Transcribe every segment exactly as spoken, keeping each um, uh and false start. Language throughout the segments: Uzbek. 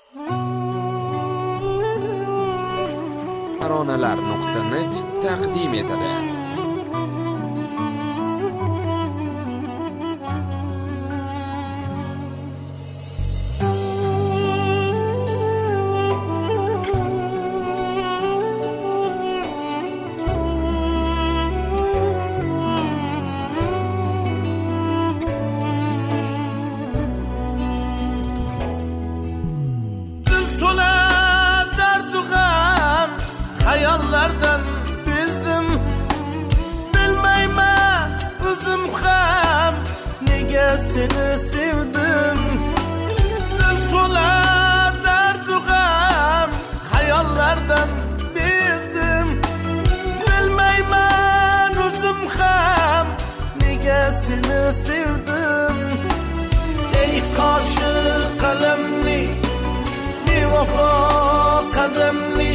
taronalar nuqta net taqdim etadi. Hayallardan bezdim, bilmayman o'zim ham nega seni sevdim. Dil to'la dardu g'am, hayallardan bezdim, bilmayman o'zim ham nega seni sevdim. Ey qoshi qalamli, bevafo qadamli,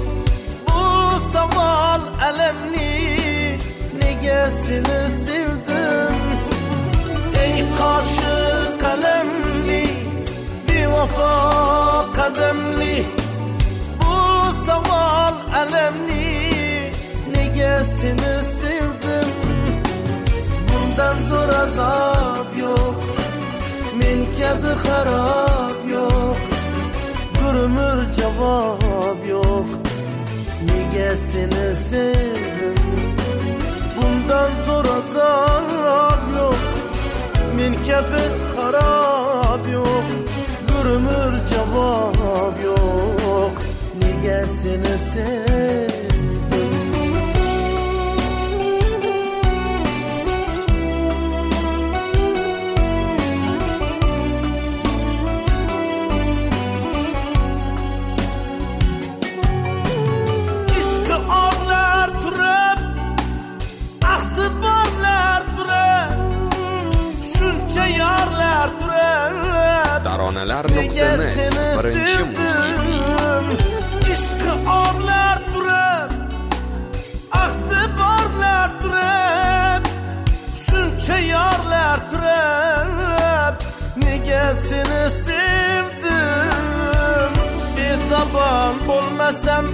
savol alamli, nega seni sevdim. Ey qoshi qalamli, bevafo qadamli, bu savol alamli, nega seni sevdim. Bundan zo'r azob yo'q, men kabi xarob yo'q, bir umr javob yo'q, nega seni sevdim. Bundan zo'r azob yo'q, men kabi xarob yo'q, bir umr javob yo'q, nega seni sevdim. taronalar nuqta net birinchi musiqiy ishqi orlar turib, ahdi borlar turib, shuncha yorlar turib, nega seni sevdim. Bezabon bo'lmasam,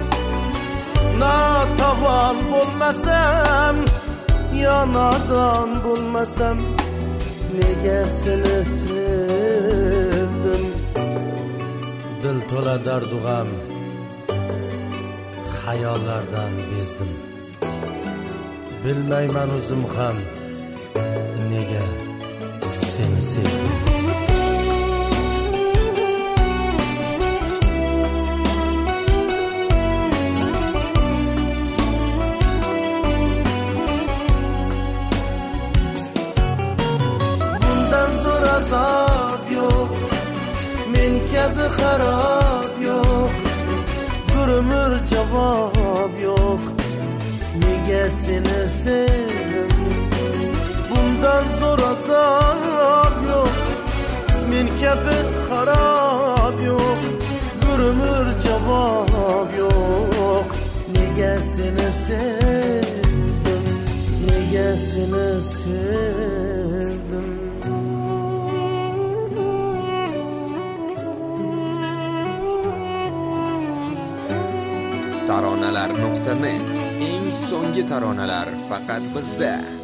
notavon bo'lmasam, yo nodon bo'lmasam, nega seni sevdim. Dil to'la dardu g'am, xayollardan bezdim, bilmayman o'zim ham nega seni sevdim. Azob yo'q, men kabi xarob yo'q, bir umr javob yo'q, nega seni sevdim. Bundan zo'r azob yo'q, men kabi xarob yo'q, bir umr javob yo'q, nega seni sevdim, nega seni sevdim. taronalar nuqta net eng so'nggi taronalar faqat bizda.